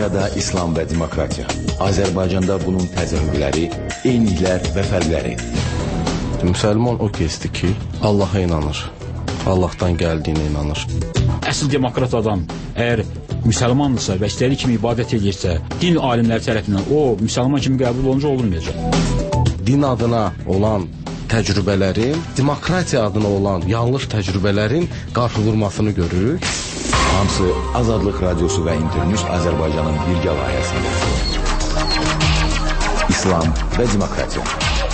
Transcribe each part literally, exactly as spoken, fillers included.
Dünyada İslam və demokratiya. Azərbaycanda bunun təzahürləri, eyniliklər və fərqləri. Müsəlman o kəsdir ki, Allaha inanır. Allahdan gəldiyinə inanır. Əsl demokrat adam əgər müsəlmandırsa və istədiyi kimi ibadət edirsə, din alimləri tərəfindən o müsəlman kimi qəbul olunca olunmayacaq. Din adına olan təcrübələrin, demokratiya adına olan yanlış təcrübələrin qarşıdurmasını görürük. Hamısı Azadlıq Radiosu və İnternews Azərbaycanın birgə layihəsində. İslam və demokratiya.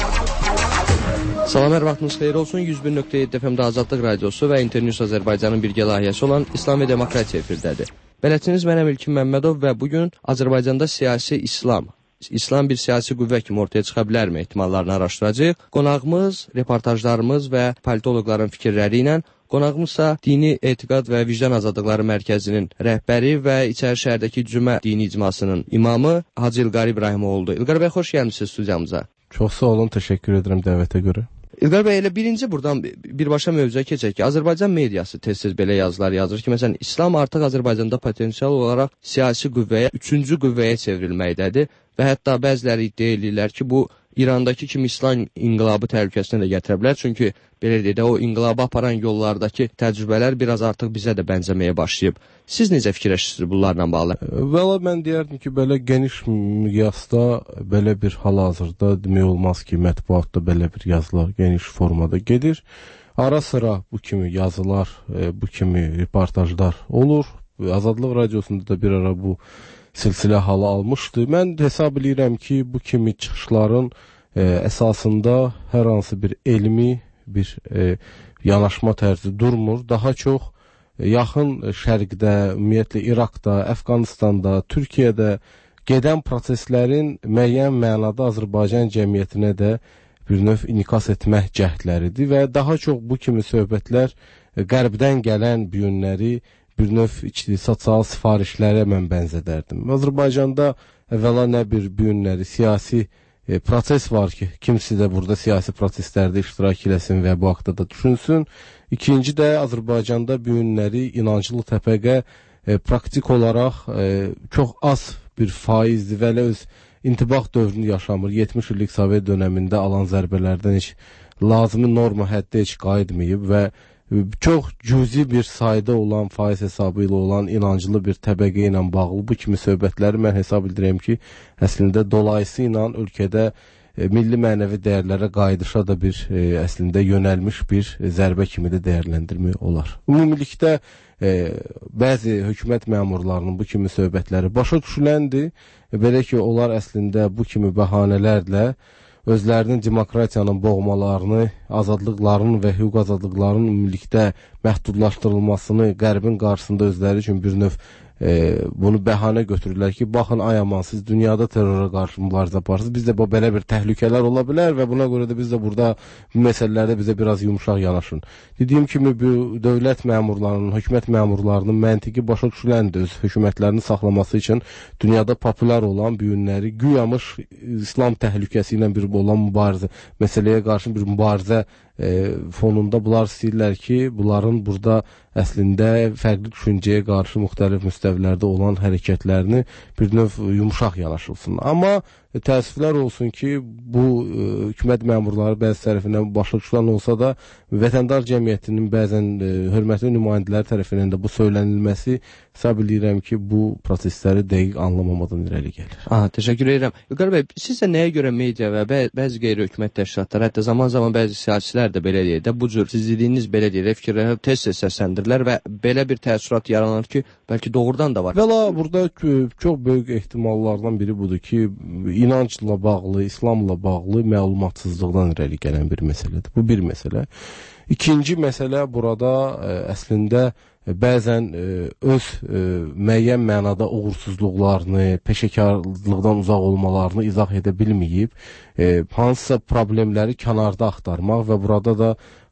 Salam, hər vaxtınız xeyir olsun. yüz bir nöqtə yeddi F M-də Azadlıq Radiosu və İnternews Azərbaycanın birgə layihəsi olan İslam və demokratiya efirdədir. Bələdçiniz mənəm İlkin Məmmədov və bugün Azərbaycanda siyasi İslam, İslam bir siyasi qüvvə kimi ortaya çıxa bilərmi ehtimallarını araşdıracağıq. Qonağımız, reportajlarımız və politoloqların fikirləri ilə, qonağımızsa Dini Etiqad və Vicdan Azadlıqları Mərkəzinin rəhbəri və İçəri şəhərdəki Cümə Dini İcmasının imamı Hacı İlqar İbrahimoğlu'dur. İlqar bəy, xoş gəlmişsiniz studiyamıza. Çox sağ olun, təşəkkür edirəm dəvətə görə. İlqar bəy, elə birinci buradan birbaşa mövzuya keçək ki, Azərbaycan mediası tez-tez belə yazılar yazır ki, məsələn, İslam artıq Azərbaycanda potensial olaraq siyasi qüvvəyə, üçüncü qüvvəyə çevrilməkdədir və hətta bəziləri iddia edirlər ki, bu İrandakı kimi İslam inqilabı təhlükəsini də gətirə bilər. Çünki belə deyək də, o inqilabı aparan yollardakı təcrübələr biraz artıq bizə də bənzəməyə başlayıb. Siz necə fikirləşirsiniz bunlarla bağlı? Vəla mən deyərdim ki, belə geniş miqyasda, belə bir hal-hazırda demək olmaz ki, mətbuatda belə bir yazılar geniş formada gedir. Ara sıra bu kimi yazılar, bu kimi reportajlar olur. Azadlıq Radiosunda da bir ara bu silsilə halı almışdı. Mən hesab edirəm ki, bu kimi çıxışların e, əsasında hər hansı bir elmi bir e, yanaşma tərzi durmur. Daha çox e, yaxın şərqdə, ümumiyyətlə İraqda, Əfqanistanda, Türkiyədə gedən proseslərin müəyyən mənada Azərbaycan cəmiyyətinə də bir növ inikas etmək cəhdləridir və daha çox bu kimi söhbətlər e, qərbdən gələn bu yönləri bir növ sosial sifarişlərə mən bənzədərdim. Azərbaycanda əvvəla nə bir büyünləri, siyasi e, proses var ki, kimisi də burada siyasi proseslərdə iştirak eləsin və bu haqda da düşünsün. İkinci də Azərbaycanda büyünləri inancılı təbəqə e, praktik olaraq e, çox az bir faizdir və öz intibah dövrünü yaşamır. yetmiş illik Sovet dönəmində alan zərbələrdən heç lazımi norma həddə heç qayıtmayıb və çox cüzi bir sayda olan faiz hesabı ilə olan inancılı bir təbəqə ilə bağlı bu kimi söhbətləri mən hesab edirəm ki, əslində dolayısıyla ölkədə e, milli mənəvi dəyərlərə qayıdışa da bir e, əslində yönəlmiş bir e, zərbə kimi də dəyərləndirmək olar. Ümumilikdə e, bəzi hökumət məmurlarının bu kimi söhbətləri başa düşüləndir. E, belə ki, onlar əslində bu kimi bəhanələrlə özlərinin demokratiyanın boğmalarını, azadlıqlarının və hüquq azadlıqlarının ümumilikdə məhdudlaşdırılmasını qərbin qarşısında özləri üçün bir növ e, bunu bəhanə götürürlər ki, baxın ay aman, siz dünyada terrora qarşı mübarizə aparırsınız, bizdə bu belə bir təhlükələr ola bilər və buna görə də biz də burada bu məsələlərdə bizə biraz yumuşaq yanaşın. Dediyim kimi, bu dövlət məmurlarının, hökumət məmurlarının məntiqi başa düşüləndir öz hökumətlərini saxlaması üçün dünyada populyar olan büyünləri, güyamış İslam təhlükəsi ilə bir olan mübarizə, məsələyə qarşı bir mübarizə e, fonunda bunlar istəyirlər ki, bunların burada əslində fərqli düşüncəyə qarşı müxtəlif müstəvilərdə olan hərəkətlərini bir növ yumuşaq yanaşılsın. Amma e, təəssüflər olsun ki, bu e, hökumət məmurları bəzi tərəfindən başa düşülən olsa da, vətəndar cəmiyyətinin bəzən e, hörmətli nümayəndələri tərəfindən də bu söylənilməsi hesab edirəm ki, bu prosesləri dəqiq anlamamadan irəli gəlir. Aha, təşəkkür edirəm. İlqar bəy, sizcə nəyə görə media və bə bəzi qeyri-hökumət təşkilatları, hətta zaman-zaman bəzi siyasilər də belə deyir də, bu cür siz dediyiniz belə deyir, fikirləri tez-tez səsləndirirlər və belə bir təəssürat yaranır ki, bəlkə doğrudan da var. Vəla, burada çox böyük ehtimallardan biri budur ki, inancla bağlı, İslamla bağlı məlumatsızlıqdan irəli gələn bir məsələdir. Bu bir məsələ. İkinci məsələ burada ə, əslində bəzən ə, öz ə, müəyyən mənada uğursuzluqlarını, peşəkarlıqdan uzaq olmalarını izah edə bilməyib, ə, hansısa problemləri kənarda axtarmaq və burada da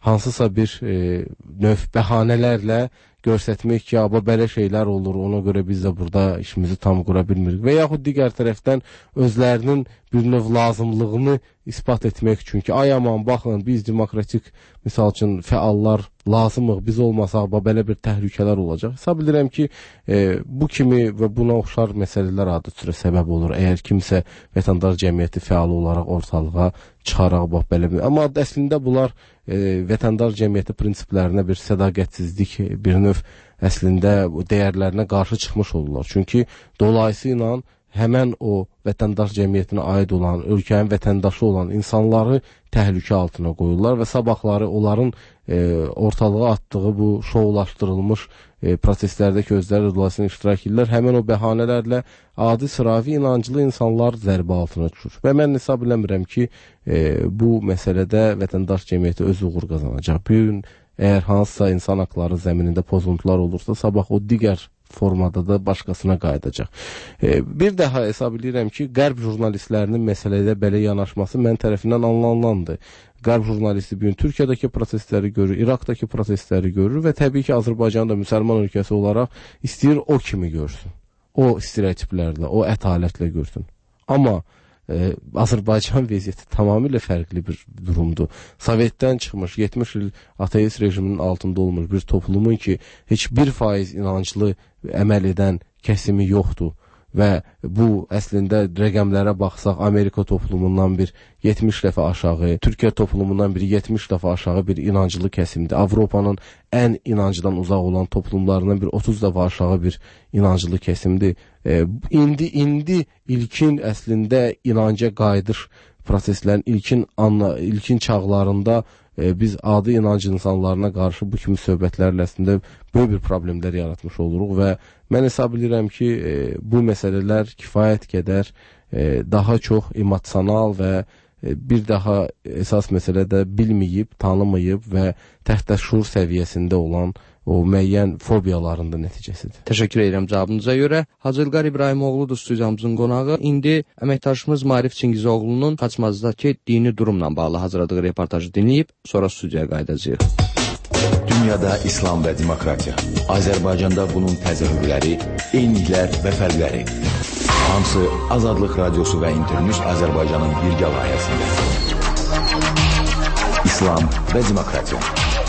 hansısa bir e, növ bəhanələrlə göstərmək ki, ya, belə şeylər olur, ona görə biz də burada işimizi tam qura bilmirik. Və yaxud digər tərəfdən özlərinin bir növ lazımlığını ispat etmək üçün ki, ay aman, baxın, biz demokratik, misal üçün, fəallar lazımıq, biz olmasaq, belə bir təhlükələr olacaq. Hesab edirəm ki, e, bu kimi və buna oxşar məsələlər adı səbəb olur. Əgər kimsə vətəndaş cəmiyyəti fəalı olaraq ortalığa çıxaraq, bax, belə bir... Amma əslində bunlar e, vətəndaş cəmiyyəti prinsiplərinə bir sədaqətsizlik, bir növ əslində dəyərlərinə qarşı çıxmış olurlar. Çünki dolayısıyla həmən o vətəndaş cəmiyyətinə aid olan, ölkənin vətəndaşı olan insanları təhlükə altına qoyurlar və sabahları onların e, ortalığa atdığı bu şovlaşdırılmış e, proseslərdəki özləri dolayısıyla iştirak edirlər. Həmən o bəhanələrlə adi sıravi inancılı insanlar zərbə altına düşür. Və mən hesab eləmirəm ki, e, bu məsələdə vətəndaş cəmiyyəti öz uğur qazanacaq. Bir gün əgər hansısa insan haqları zəminində pozuntular olursa, sabah o digər formada da başqasına qayıdacaq. E, bir daha hesab edirəm ki, qərb jurnalistlərinin məsələdə belə yanaşması mən tərəfindən anlanılandır. Qərb jurnalisti bugün Türkiyədəki prosesləri görür, İraqdakı prosesləri görür və təbii ki, Azərbaycan da müsəlman ölkəsi olaraq istəyir o kimi görsün. O stereotiplərlə, o ətalətlə görsün. Amma Ee, Azərbaycan vəziyyəti tamamilə fərqli bir durumdur. Sovetdən çıxmış, yetmiş il ateist rejiminin altında olmuş bir toplumun ki, heç bir faiz inanclı əməl edən kəsimi yoxdur. Və bu əslində rəqəmlərə baxsaq, Amerika toplumundan bir yetmiş dəfə aşağı, Türkiyə toplumundan bir yetmiş dəfə aşağı bir inanclı kəsimdir. Avropanın ən inancdan uzaq olan toplumlarından bir otuz dəfə aşağı bir inanclı kəsimdir. E, indi, indi ilkin əslində inanca qayıdış proseslərin ilkin, anla, ilkin çağlarında e, biz adi inanc insanlarına qarşı bu kimi söhbətlərlə əslində böyük bir problemlər yaratmış oluruq və mən hesab edirəm ki, e, bu məsələlər kifayət qədər e, daha çox emosional və e, bir daha əsas məsələ də bilməyib, tanımayıb və təhtəşşur səviyyəsində olan o müəyyən fobiyaların da nəticəsidir. Təşəkkür edirəm cavabınıza görə. Hacı İlqar İbrahimoğludur studiyamızın qonağı. İndi əməkdaşımız Marif Çingizoğlu'nun Xaçmazdakı dini durumla bağlı hazırladığı reportajı dinləyib, sonra studiyaya qayıdacağıq. Dünyada İslam və demokratiya. Azərbaycanda bunun təzahürləri, eyniliklər və fərqləri. Hamısı Azadlıq Radiosu və İnternews Azərbaycanın birgə layihəsində. İslam və demokratiya.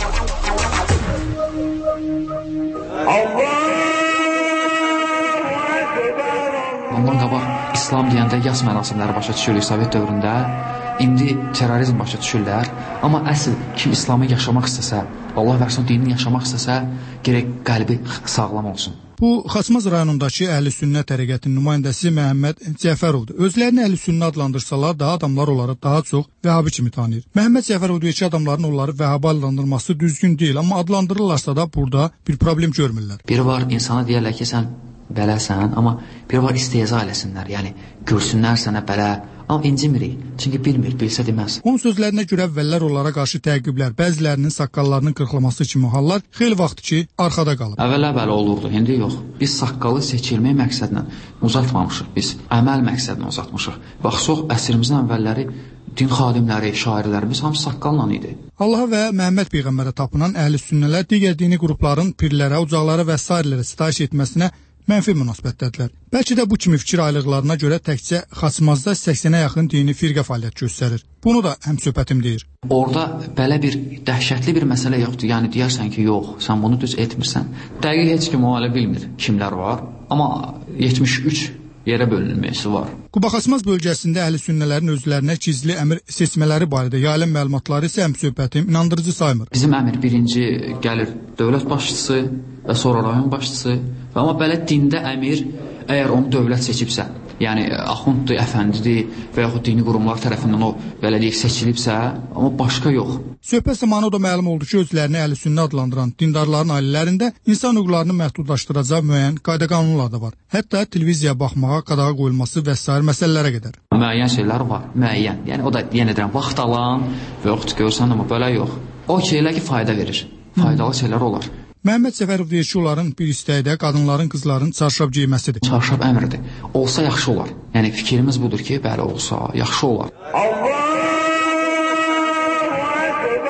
Ondan qabaq İslam deyəndə yas mərasimləri başa düşülür Sovet dövründə. İndi terrorizm başa düşürlər. Amma əsl kim İslamı yaşamaq istəsə, Allah versin dinini yaşamaq istəsə, gərək qəlbi sağlam olsun. Bu, Xaçmaz rayonundakı Əhl-i-Sünnət təriqətinin nümayəndəsi Məhəmməd Cəfərovdur. Özlərini Əhl-i-Sünnə adlandırsalar da adamlar onları daha çox Vəhabi kimi tanıyır. Məhəmməd Cəfərov deyir ki, adamların onları Vəhabi adlandırması düzgün deyil, amma adlandırırlarsa da burada bir problem görmürlər. Biri var, insana deyərlər ki, sən beləsən, amma biri var istehza eləsinlər, yəni görsünlər sənə belə. Amma incimirik, çünki bilmir, bilsə deməz. Onun sözlərinə görə əvvəllər onlara qarşı təqiblər, bəzilərinin saqqallarının qırxılması kimi hallar xeyli vaxt ki, arxada qalıb. Əvvəllər belə olurdu, indi yox. Biz saqqalı seçilmək məqsədlə uzatmamışıq, biz əməl məqsədlə uzatmışıq. Baxsaq, əsrimizin əvvəlləri din xadimləri, şairlərimiz hamısı saqqalla idi. Allaha və Məhəmməd Peyğəmbərə tapınan əhl-i-sünnələr digər dini qrupların pirlərə, ucaqlara və sairələrə sitayiş etməsinə mənfi münasibətdədirlər. Bəlkə də bu kimi fikir ayrılıqlarına görə təkcə Xaçmazda səksənə yaxın dini firqə fəaliyyət göstərir. Bunu da həmsöhbətim deyir. Orada belə bir dəhşətli bir məsələ yoxdur. Yəni deyərsən ki, yox, sən bunu düz etmirsən. Dəqiq heç kim o hələ bilmir kimlər var. Amma yetmiş üç yerə bölünməsi var. Quba-Xaçmaz bölgəsində əhl-i-sünnələrin özlərinə gizli əmr seçmələri barədə yayılan məlumatları isə həmsöhbətim inandırıcı saymır. Bizim əmr birinci gəlir dövlət başçısı və sonra rayon başçısı. Amma belə dində əmir, əgər onu dövlət seçibsə, yəni axunddur, əfəndidir və yaxud dini qurumlar tərəfindən o belə deyək seçilibsə, amma başqa yox. Söhbət zamanı o da məlum oldu ki, özlərini əhl-i-sünnə adlandıran dindarların ailələrində insan hüquqlarını məhdudlaşdıracaq müəyyən qayda-qanunlar da var. Hətta televiziyaya baxmağa qadağa qoyulması və s. məsələlərə qədər. Müəyyən şeylər var, müəyyən. Yəni o da yenə deyirəm, vaxt alan və yaxud görsən, amma belə yox. O şeylər ki, fayda verir, faydalı şeylər olar. Məhəmməd Cəfərov deyir ki, onların bir istəyi də qadınların, qızların çarşab giyməsidir. Çarşab əmridir. Olsa yaxşı olar. Yəni fikrimiz budur ki, bəli olsa yaxşı olar. Dini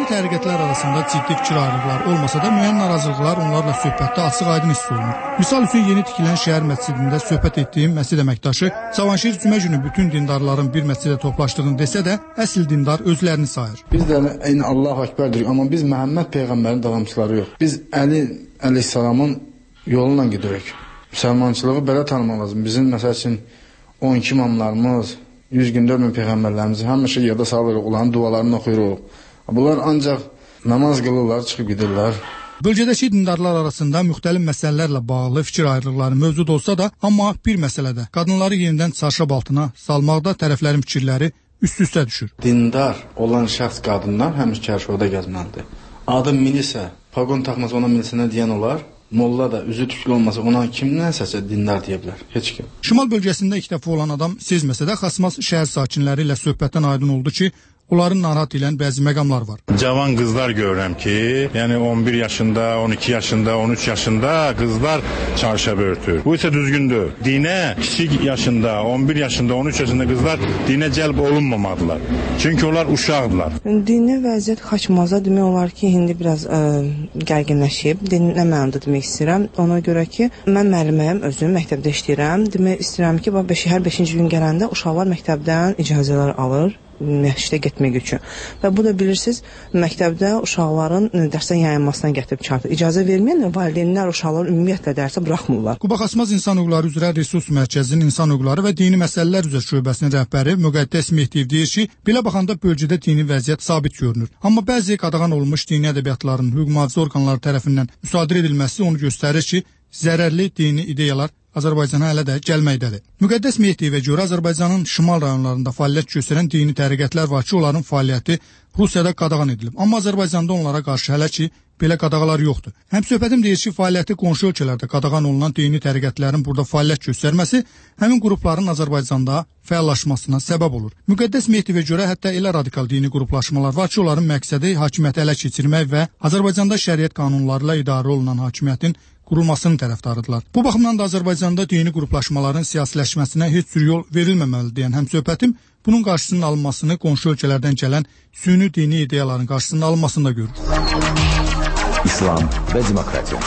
təriqətlər arasında ciddi fikir ayrılıqları olmasa da müəyyən narazılıqlar onlarla söhbətdə açıq-aydın hiss olunur. Misal üçün yeni tikilən şəhər məscidində söhbət etdiyim məscid əməkdaşı Cavanşir cümə günü bütün dindarların bir məscidə toplaşdığını desə də, əsl dindar özlərini sayır. Biz də eyni Allahu Əkbər deyirik, amma biz Məhəmməd peyğəmbərin davamçıları yox. Biz Əli əleyhissalamın yolundan gedirik. Müsəlmançılığı belə tanımaq lazım. Bizim məsəl üçün on iki imamlarımız, yüz gün dörd min peyğəmbərlərimizi həmişə yada salırıq, onların dualarını oxuyuruq. Bunlar ancaq namaz qılırlar, çıxıb gedirlər. Bölgədəki dindarlar arasında müxtəlif məsələlərlə bağlı fikir ayrılıqları mövcud olsa da, amma bir məsələdə qadınları yenidən çarşab altına salmaqda tərəflərin fikirləri üst-üstə düşür. Dindar olan şəxs qadınlar həmişə çarşabda gəzməlidir. Adı milisə, paqon taxması ona milisinə deyən olar. Molla da üzü tüklü olmasa ona kim nəsəsə dindar deyə bilər? Heç kim. Şimal bölgəsində ilk dəfə olan adam sezməsə də Xaçmaz şəhər sakinləri ilə söhbətdən aydın oldu ki, onların narahat edən bəzi məqamlar var. Cavan qızlar görürəm ki, yəni on bir yaşında, on iki yaşında, on üç yaşında qızlar çarşab örtür. Bu isə düzgündür. Dinə kiçik yaşında, on bir yaşında, on üç yaşında qızlar dinə cəlb olunmamalıdırlar. Çünki onlar uşaqdırlar. Dini vəziyyət Xaçmazda demək olar ki, indi biraz ə, gərginləşib. Din nə mənada demək istəyirəm? Ona görə ki, mən müəlliməyəm, özüm məktəbdə işləyirəm. Demək istəyirəm ki, hər beşinci gün gələndə uşaqlar məktəbdən icazələr alır məşqə getmək üçün. Və bu da bilirsiniz, məktəbdə uşaqların dərsdən yayınmasına gətirib çatır. İcazə verməyən valideynlər uşaqları ümumiyyətlə dərsə buraxmırlar. Quba Xaçmaz İnsan Hüquqları üzrə Resurs Mərkəzinin İnsan Hüquqları və Dini Məsələlər üzrə şöbəsinin rəhbəri Müqəddəs Mehdiyev deyir ki, belə baxanda bölgədə dini vəziyyət sabit görünür. Amma bəzi qadağan olunmuş dini ədəbiyyatların hüquq mühafizə orqanları tərəfindən müsadirə edilməsi onu göstərir ki, zərərli dini ideyalar Azərbaycana hələ də gəlməkdədir. Müqəddəs Mehdiyevə görə Azərbaycanın şimal rayonlarında fəaliyyət göstərən dini təriqətlər var ki, onların fəaliyyəti Rusiyada qadağan edilib. Amma Azərbaycanda onlara qarşı hələ ki, belə qadağalar yoxdur. Həmsöhbətim deyir ki, fəaliyyəti qonşu ölkələrdə qadağan olunan dini təriqətlərin burada fəaliyyət göstərməsi həmin qrupların Azərbaycanda fəallaşmasına səbəb olur. Müqəddəs Mehdiyevə görə hətta elə radikal dini qruplaşmalar var ki, onların məqsədi hakimiyyəti ələ keçirmək və Azərbaycanda şəriət qanunları ilə idarə olunan hakimiyyətin qurulmasının tərəfdarıdırlar. Bu baxımdan da Azərbaycanda dini qruplaşmaların siyasiləşməsinə heç cür yol verilməməlidir deyən həmsöhbətim bunun qarşısının alınmasını qonşu ölkələrdən gələn süni dini ideyaların qarşısının alınmasında görür. İslam və demokratiya.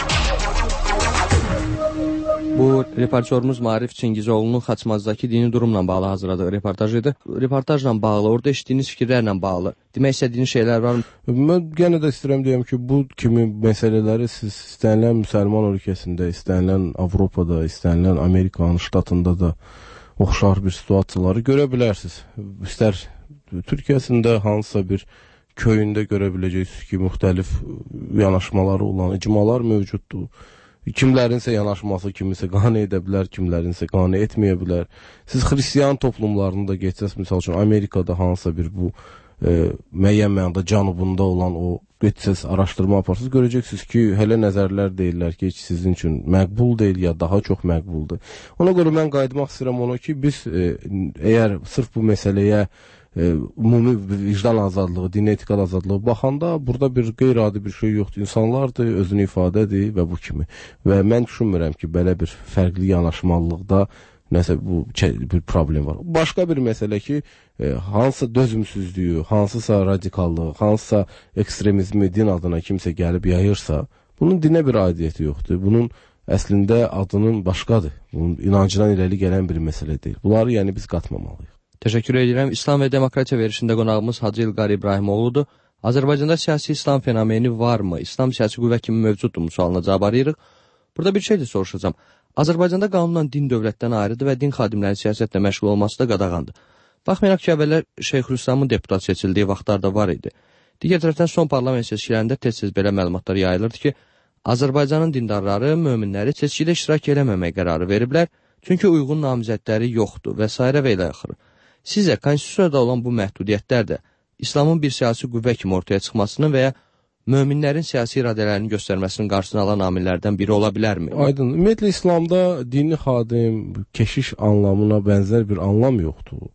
Bu reportyorumuz Maarif Çingizoğlu'nun Xaçmazdakı dini durumla bağlı hazırladığı reportaj idi. Reportajla bağlı, orada eşitdiyiniz fikirlərlə bağlı demək istədiyiniz şeylər var mı? Mən yenə də istəyirəm deyəm ki, bu kimi məsələləri siz istənilən müsəlman ölkəsində, istənilən Avropada, istənilən Amerikanın ştatında da oxşar bir situasiyaları görə bilərsiniz. İstər Türkiyəsində hansısa bir köyündə görə biləcəksiniz ki, müxtəlif yanaşmaları olan icmalar mövcuddur. Kimlərinsə yanaşması kimisə qane edə bilər, kimlərinsə qane etməyə bilər. Siz xristiyan toplumlarını da geçsəz, misal üçün Amerikada hansısa bir bu e, müəyyən mənada cənubunda olan o geçsəz araşdırma aparsınız, görəcəksiniz ki, hələ nəzərlər deyirlər ki, sizin üçün məqbul deyil ya daha çox məqbuldur. Ona görə mən qayıtmaq istəyirəm ona ki, biz e, əgər sırf bu məsələyə E, ümumi vicdan azadlığı, din etikad azadlığı baxanda burada bir qeyri-adi bir şey yoxdur. İnsanlardır, özünü ifadədir və bu kimi. Və mən düşünmürəm ki, belə bir fərqli yanaşmalıqda nəsə bu bir problem var. Başqa bir məsələ ki, e, hansısa dözümsüzlüyü, hansısa radikallığı, hansısa ekstremizmi din adına kimsə gəlib yayırsa, bunun dinə bir aidiyyəti yoxdur. Bunun əslində adının başqadır. Bunun inancından irəli gələn bir məsələ deyil. Bunları yəni biz qatmamalıyıq. Təşəkkür edirəm. İslam və Demokratiya verilişində qonağımız Hacı İlqar İbrahimoğlu'dur. Azərbaycanda siyasi İslam fenomeni varmı? İslam siyasi qüvvə kimi mövcuddur mu? Sualına cavab arayırıq. Burada bir şey də soruşacağım. Azərbaycanda qanunla din dövlətdən ayrıdır və din xadimləri siyasətlə məşğul olması da qadağandır. Baxmayaraq ki, əvvəllər Şeyx Rüstəmin deputat seçildiyi vaxtlarda var idi. Digər tərəfdən son parlament seçkilərində tez-tez belə məlumatlar yayılırdı ki, Azərbaycanın dindarları, möminləri seçkidə iştirak eləməmək qərarı veriblər, çünki uyğun namizədləri yoxdur və s. və ilə axırı. Sizə konstitusiyada olan bu məhdudiyyətlər də İslamın bir siyasi qüvvə kimi ortaya çıxmasının və ya möminlərin siyasi iradələrini göstərməsinin qarşısını alan amillərdən biri ola bilərmi? Aydın. Ümumiyyətlə, İslamda dini xadim, keşiş anlamına bənzər bir anlam yoxdur.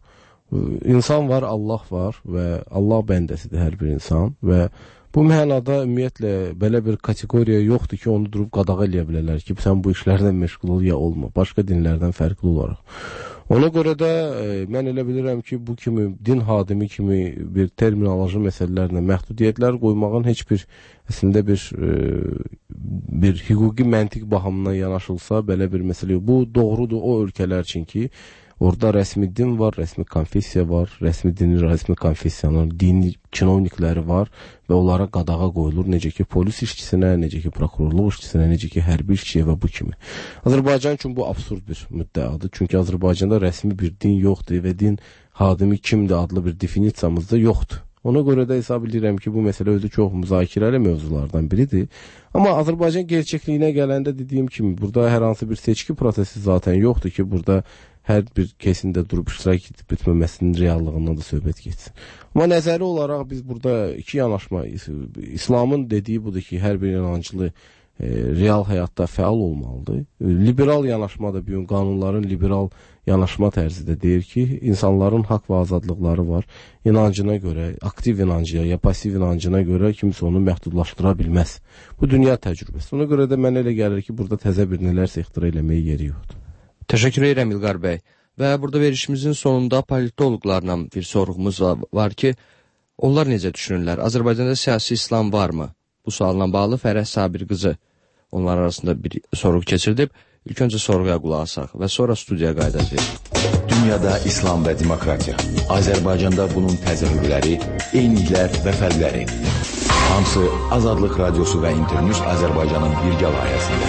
İnsan var, Allah var və Allah bəndəsidir hər bir insan və bu mənada ümumiyyətlə belə bir kateqoriya yoxdur ki, onu durub qadağa eləyə bilərlər ki, sən bu işlərdən məşğul ol ya olma, başqa dinlərdən fərqli olaraq. Ona görə də e, mən elə bilirəm ki, bu kimi din hadimi kimi bir terminoloji məsələlərlə məhdudiyyətlər qoymağın heç bir əslində bir e, bir hüquqi məntiq baxımından yanaşılsa belə bir məsələ yox. Bu doğrudur o ölkələr üçün ki, orada rəsmi din var, rəsmi konfessiya var, rəsmi dinin, rəsmi konfessiyanın dini kinovnikləri var və onlara qadağa qoyulur, necə ki polis işçisinə, necə ki prokurorluq işçisinə, necə ki hərbi işçiyə və bu kimi. Azərbaycan üçün bu absurd bir müddəadır. Çünki Azərbaycanda rəsmi bir din yoxdur və din hadimi kimdir adlı bir definisiyamız da yoxdur. Ona görə də hesab edirəm ki, bu məsələ özü çox müzakirəli mövzulardan biridir. Amma Azərbaycan gerçəkliyinə gələndə dediyim kimi, burada hər hansı bir seçki prosesi zaten yoxdur ki, burada hər bir kesində durub iştirak edib bitməməsinin reallığından da söhbət getsin. Amma nəzəri olaraq biz burada iki yanaşma, İslamın dediyi budur ki, hər bir inancılı e, real həyatda fəal olmalıdır. Liberal yanaşma da bir qanunların liberal yanaşma tərzi də deyir ki, insanların haqq və azadlıqları var. İnancına görə, aktiv inancıya ya pasiv inancına görə kimsə onu məhdudlaşdıra bilməz. Bu dünya təcrübəsi. Ona görə də mənə elə gəlir ki, burada təzə bir nələrsə ixtira eləməyə yeri yoxdur. Təşəkkür edirəm İlqar bəy. Və burada verilişimizin sonunda politoloqlarla bir sorğumuz var ki, onlar necə düşünürlər? Azərbaycanda siyasi İslam varmı? Bu sualla bağlı Fərəh Sabir qızı onlar arasında bir sorğu keçirdib. İlk öncə sorğuya qulaq asaq və sonra studiyaya qayıdacağıq. Dünyada İslam və demokratiya. Azərbaycanda bunun təzahürləri, eyniliklər və fərqləri. Hamısı Azadlıq Radiosu və İnternews Azərbaycanın birgə layihəsində.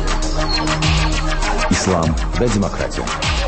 İslam və demokratiya.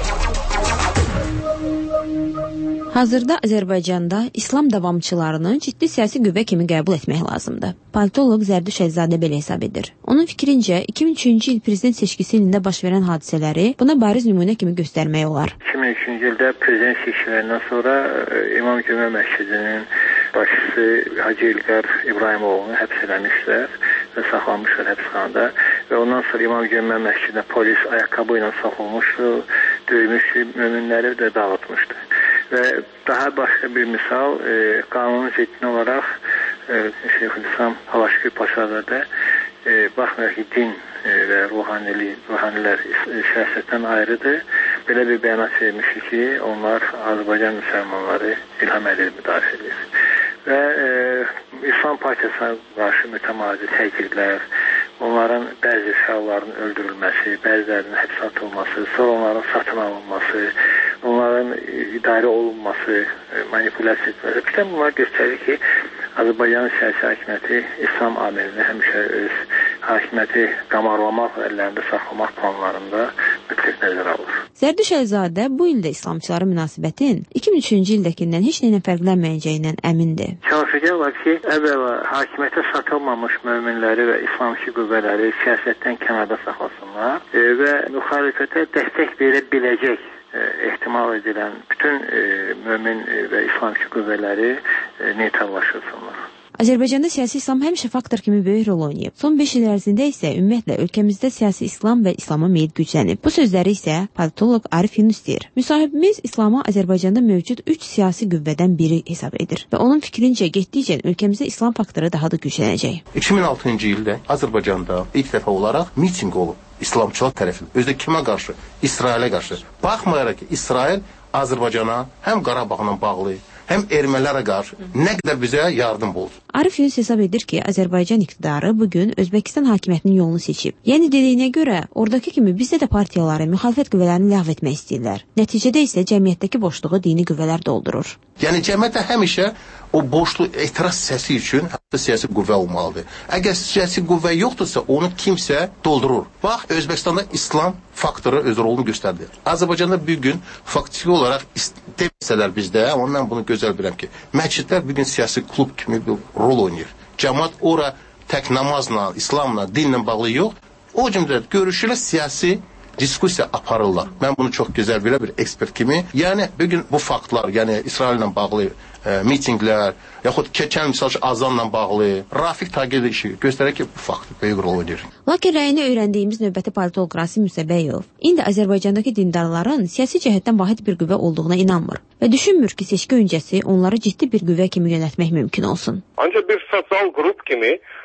Hazırda Azərbaycanda İslam davamçılarını ciddi siyasi qüvvə kimi qəbul etmək lazımdır. Politoloq Zərdüş Əlizadə belə hesab edir. Onun fikrincə, iki min üçüncü il prezident seçkisi ilində baş verən hadisələri buna bariz nümunə kimi göstərmək olar. iki min üçüncü ildə prezident seçkilərindən sonra İmam Cümə Məscidinin başçısı Hacı İlqar İbrahimoğlu'nu həbs eləmişlər və saxlanmışlar həbsxanada və ondan sonra İmam Cümə Məscidində polis ayaqqabı ilə saxlanmışdı, döymüşdü, möminləri də dağıtmışdı. Və daha başqa bir misal, e, qanunun ziddini olaraq e, Şeyxülislam Havaşgül Paşalarda e, baxmayaq ki, din e, və ruhanili, ruhanilər siyasətdən ayrıdır. Belə bir bəyanat vermişdi ki, onlar Azərbaycan müsəlmanları İlham Əliyev müdafiə edir. Və e, İslam Partiyasına qarşı mütəmadi təqiblər, onların bəzi şahların öldürülməsi, bəzilərinin həbsə atılması, sonra onların satın alınması, onların idarə olunması, manipulyasiya etməsi. Bütün bunlar göstərir ki, Azərbaycanın siyasi hakimiyyəti İslam amilini həmişə öz hakimiyyəti qamarlamaq və əllərində saxlamaq planlarında mütləq nəzərə alır. Zərdüş Əlizadə bu ildə İslamçılara münasibətin iki min üçüncü ildəkindən heç nəylə fərqlənməyəcəyindən əmindir. Çalışacaq var ki, əvvəla hakimiyyətə satılmamış möminləri və İslamçı qüvvələri siyasətdən kənarda saxlasınlar e, və müxalifətə dəstək verə biləcək e, ehtimal edilən bütün e, mömin və İslamçı qüvvələri e, neytrallaşırsınlar. Azərbaycanda siyasi İslam həmişə faktor kimi böyük rol oynayıb. Son beş il ərzində isə ümumiyyətlə ölkəmizdə siyasi İslam və İslama meyil güclənib. Bu sözləri isə politoloq Arif Yunus deyir. Müsahibimiz İslamı Azərbaycanda mövcud üç siyasi qüvvədən biri hesab edir və onun fikrincə getdikcə ölkəmizdə İslam faktoru daha da güclənəcək. iki min altıncı ildə Azərbaycanda ilk dəfə olaraq miting olub İslamçılar tərəfindən. Özdə kimə qarşı? İsrailə qarşı. Baxmayaraq ki, İsrail Azərbaycana həm Qarabağla bağlı, həm ermənilərə qarşı nə qədər bizə yardım oldu. Arif Yunus hesab edir ki, Azərbaycan iqtidarı bugün Özbəkistan hakimiyyətinin yolunu seçib. Yəni dediyinə görə, oradakı kimi bizdə də partiyaları, müxalifət qüvvələrini ləğv etmək istəyirlər. Nəticədə isə cəmiyyətdəki boşluğu dini qüvvələr doldurur. Yəni cəmiyyətdə həmişə o boşluq etiraz səsi üçün hətta siyasi qüvvə olmalıdır. Əgər siyasi qüvvə yoxdursa, onu kimsə doldurur. Bax, Özbəkistanda İslam faktoru öz rolunu göstərdi. Azərbaycanda bir gün faktiki olaraq deməsələr bizdə, amma mən bunu gözəl bilirəm ki, məscidlər bir gün siyasi klub kimi bir rol oynayır. Cəmaət ora tək namazla, İslamla, dinlə bağlı yox, o cümlədə görüşürlər, siyasi diskusiya aparırlar. Mən bunu çox gözəl bilirəm bir ekspert kimi. Yəni, bugün bu faktlar, yəni İsraillə bağlı e, mitinglər, yaxud keçən misal ki, azanla bağlı, Rafiq Taqiyyə işi göstərir ki, bu fakt böyük rol oynayır. Lakin rəyini öyrəndiyimiz növbəti politoloq Rasim Müsəbəyov indi Azərbaycandakı dindarların siyasi cəhətdən vahid bir qüvvə olduğuna inanmır və düşünmür ki, seçki öncəsi onları ciddi bir qüvvə kimi yönətmək mümkün olsun. Ancaq bir sosial qrup kimi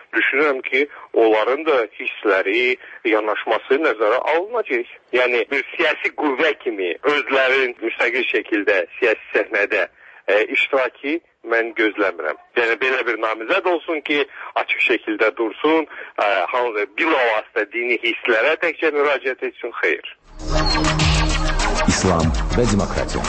düşünürəm ki, onların da hissləri, yanaşması nəzərə alınacaq. Yəni bir siyasi qüvvə kimi özlərin müstəqil şəkildə siyasi səhnədə e, iştirakı mən gözləmirəm. Yəni belə bir namizəd olsun ki, açıq şəkildə dursun, e, bilavasitə dini hisslərə təkcə müraciət etsin, xeyr. İslam və demokratiya.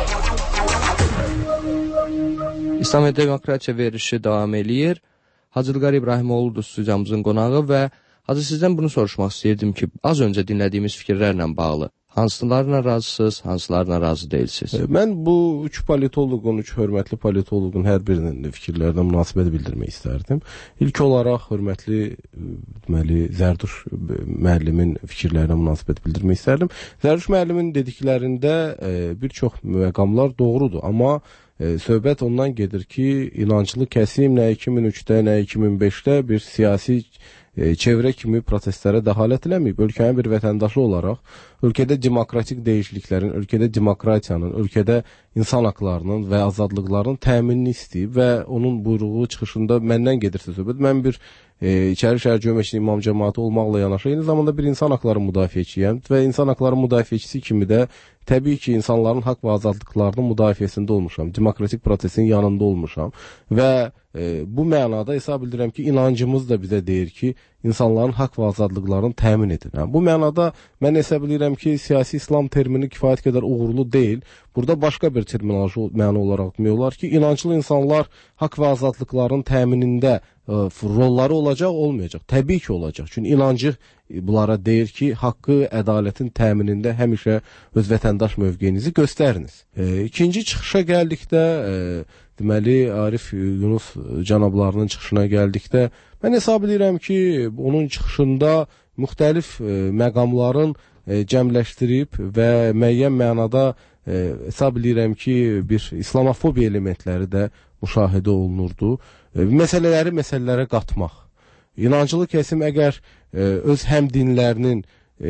İslam və demokratiya verilişi davam eləyir. Hacı İlqar İbrahimoğludur stüdiyamızın qonağı və Hacı sizdən bunu soruşmaq istəyirdim ki, az öncə dinlədiyimiz fikirlərlə bağlı hansılarına razısınız, hansılarına razı deyilsiniz? Mən bu üç politoloqun, üç hörmətli politoloqun hər birinin fikirlərinə münasibət bildirmək istərdim. İlk olaraq hörmətli deməli Zərduş müəllimin fikirlərinə münasibət bildirmək istərdim. Zərduş müəllimin dediklərində e, bir çox məqamlar doğrudur, amma e, söhbət ondan gedir ki, inanclı kəsim nə iki min üçdə, nə iki min beşdə bir siyasi e, çevrə kimi proseslərə dəxalət eləməyib. Ölkənin bir vətəndaşı olaraq ölkədə demokratik dəyişikliklərin, ölkədə demokratiyanın, ölkədə insan haqlarının və azadlıqlarının təminini istəyib və onun buyruğu çıxışında məndən gedirsə söhbət, mən bir e, İçəri şəhər Cöməçli İmam cəmaatı olmaqla yanaşı, eyni zamanda bir insan haqları müdafiəçiyəm və insan haqları müdafiəçisi kimi də təbii ki, insanların haqq və azadlıqlarının müdafiəsində olmuşam, demokratik prosesin yanında olmuşam və e, bu mənada hesab edirəm ki, inancımız da bizə deyir ki, insanların haqq və azadlıqlarını təmin edin. Yəni, bu mənada mən hesab edirəm ki, siyasi İslam termini kifayət qədər uğurlu deyil. Burada başqa bir terminoloji məna olaraq demək olar ki, inanclı insanlar haqq və azadlıqların təminində ə, rolları olacaq, olmayacaq. Təbii ki, olacaq. Çünki inancı bunlara deyir ki, haqqı, ədalətin təminində həmişə öz vətəndaş mövqeyinizi göstəriniz. E, ikinci çıxışa gəldikdə, e, deməli, Arif Yunus cənablarının çıxışına gəldikdə, mən hesab edirəm ki, onun çıxışında müxtəlif e, məqamların e, cəmləşdirib və müəyyən mənada e, hesab edirəm ki, bir islamofobiya elementləri də müşahidə olunurdu. E, məsələləri məsələlərə qatmaq. İnancılı kəsim əgər e, öz həm dinlərinin e,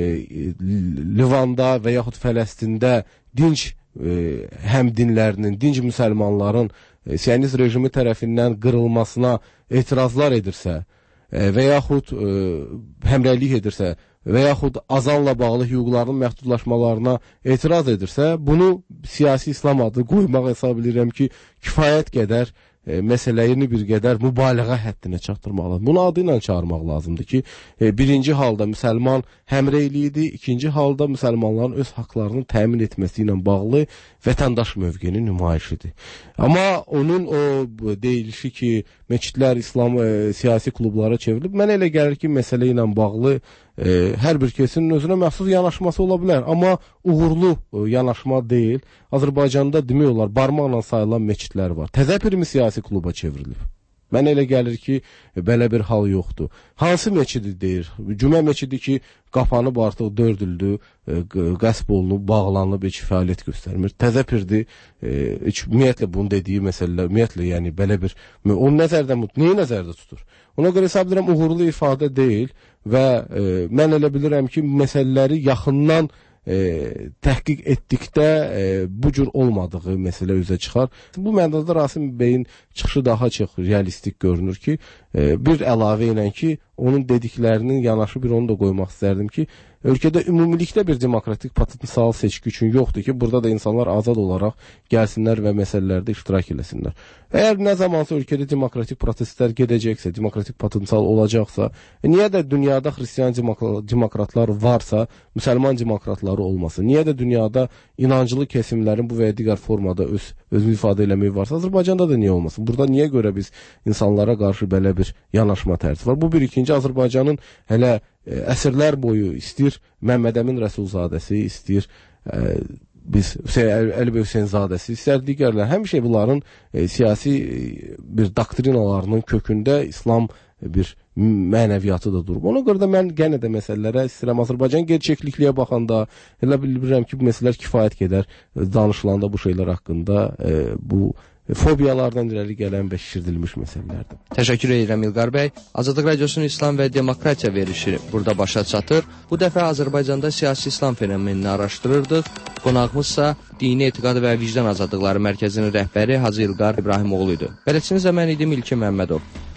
Livanda və yaxud Fələstində dinc e, həm dinlərinin, dinc müsəlmanların e, Siyonist rejimi tərəfindən qırılmasına etirazlar edirsə e, və yaxud e, həmrəylik edirsə və yaxud azanla bağlı hüquqlarının məhdudlaşmalarına etiraz edirsə, bunu siyasi İslam adı qoymaq hesab edirəm ki, kifayət qədər E, məsələni bir qədər mübaliğə həddinə çatdırmaq. Bunu adı ilə çağırmaq lazımdır ki, e, birinci halda müsəlman həmrəyliyidir, ikinci halda müsəlmanların öz haqlarını təmin etməsi ilə bağlı vətəndaş mövqeyinin nümayişidir. Amma onun o deyilişi ki, məscidlər İslam e, siyasi klublara çevrilib, mənə elə gəlir ki, məsələ ilə bağlı e, hər bir kəsin özünə məxsus yanaşması ola bilər, amma uğurlu e, yanaşma deyil. Azərbaycanda demək olar, barmaqla sayılan məscidlər var. Təzə bir siyasi kluba çevrilib. Mənə elə gəlir ki, belə bir hal yoxdur. Hansı məscidi deyir? Cümə məscidi ki, qapanıb artıq dörd ildir, qəsb olunub, bağlanıb, heç fəaliyyət göstərmir. Təzə pirdir, heç ümumiyyətlə bunu dediyi məsələlər, ümumiyyətlə, yəni belə bir, onu nəzərdə, neyi nəzərdə tutur? Ona görə hesab edirəm, uğurlu ifadə deyil və e, mən elə bilirəm ki, məsələləri yaxından E, təhqiq etdikdə e, bu cür olmadığı məsələ üzə çıxar. Bu mənada Rasim bəyin çıxışı daha çox realistik görünür ki, e, bir əlavə ilə ki, onun dediklərinin yanaşı bir onu da qoymaq istərdim ki, ölkədə ümumilikdə bir demokratik potensial seçki üçün yoxdur ki, burada da insanlar azad olaraq gəlsinlər və məsələlərdə iştirak eləsinlər. Əgər nə zamansa ölkədə demokratik proseslər gedəcəksə, demokratik potensial olacaqsa, e, niyə də dünyada xristiyan demokratlar varsa, müsəlman demokratları olmasın? Niyə də dünyada inancılı kəsimlərin bu və ya digər formada öz, özünü ifadə eləməyi varsa, Azərbaycanda da niyə olmasın? Burada niyə görə biz insanlara qarşı belə bir yanaşma tərzi var? Bu bir ikinci Azərbaycanın hələ e, əsrlər boyu istəyir Məmməd Əmin Rəsulzadəsi, istəyir e, biz Hüseyin Əli bəy Hüseynzadəsi, istər digərlər, həmişə bunların e, siyasi e, bir doktrinalarının kökündə İslam e, bir mənəviyyatı da durub. Ona görə də mən yenə də məsələlərə istəyirəm Azərbaycan gerçəklikliyə baxanda elə bilirəm ki, bu məsələlər kifayət qədər danışılanda bu şeylər haqqında e, bu fobiyalardan irəli gələn və şişirdilmiş məsələlərdir. Təşəkkür edirəm İlqar bəy. Azadlıq Radiosunun İslam və Demokratiya verilişi burada başa çatır. Bu dəfə Azərbaycanda siyasi İslam fenomenini araşdırırdıq. Qonağımızsa Dini Etiqad və Vicdan Azadlıqları Mərkəzinin rəhbəri Hacı İlqar İbrahimoğlu idi. Bələdçiniz də mən idim İlkin Məmmədov.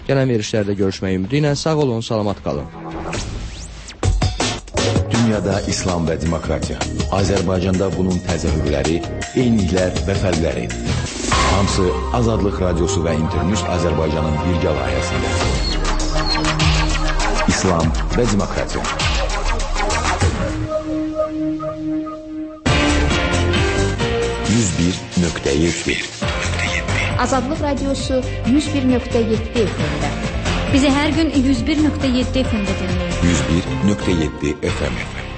Gələn verişlərdə görüşmək ümidi ilə sağ olun, salamat qalın. Dünyada İslam və demokratiya, Azərbaycanda bunun təzahürləri, eyniliklər və fərqləri. Hamısı Azadlıq Radiosu və İnternews Azərbaycanın birgə layihəsində. İslam və demokratiya. yüz bir nöqtə yeddi Azadlıq Radiosu yüz bir nöqtə yeddi F M-də. Bizi hər gün yüz bir nöqtə yeddi F M-də dinləyin. yüz bir nöqtə yeddi F M.